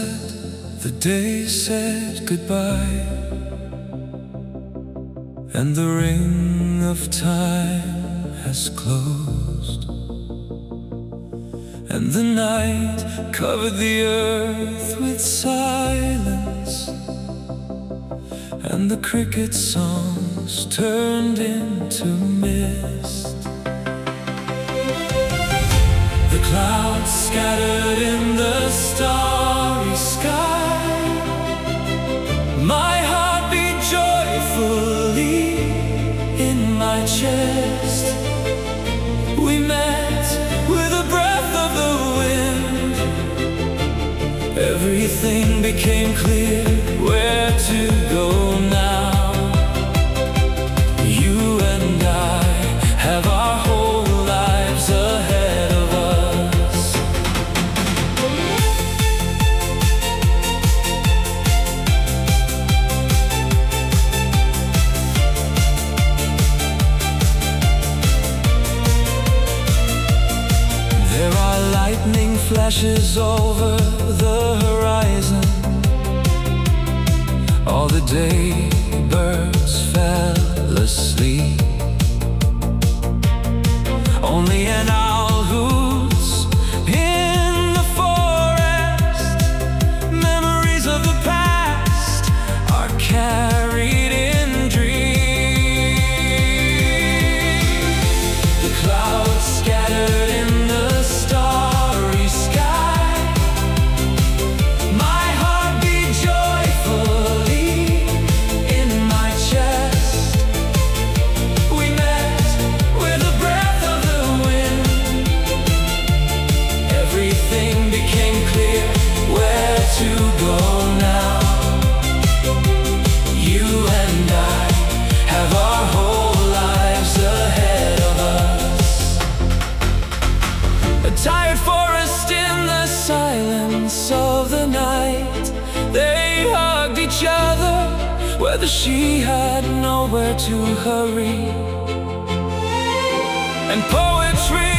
sunset, the day said goodbye, and the ring of time has closed, and the night covered the earth with silence, and the cricket songs turned into mist. The clouds scattered in the starry sky, my heart beat joyfully in my chest. We met with a breath of the wind. Everything became clear, where to go now. You and I have our whole lives ahead of us. There are lightning flashes over the horizon. All the day birds fell asleep. Only an owl hoots in the forest. Memories of the past are carried in dreams. The clouds scattered in the starry sky, my heart beat joyfully in my chest. We met with a breath of the wind. Everything became clear, where to go now. You and I have our whole lives ahead of us. A tired forest in the silence of the night, they hugged each other where the she had nowhere to hurry. And poetry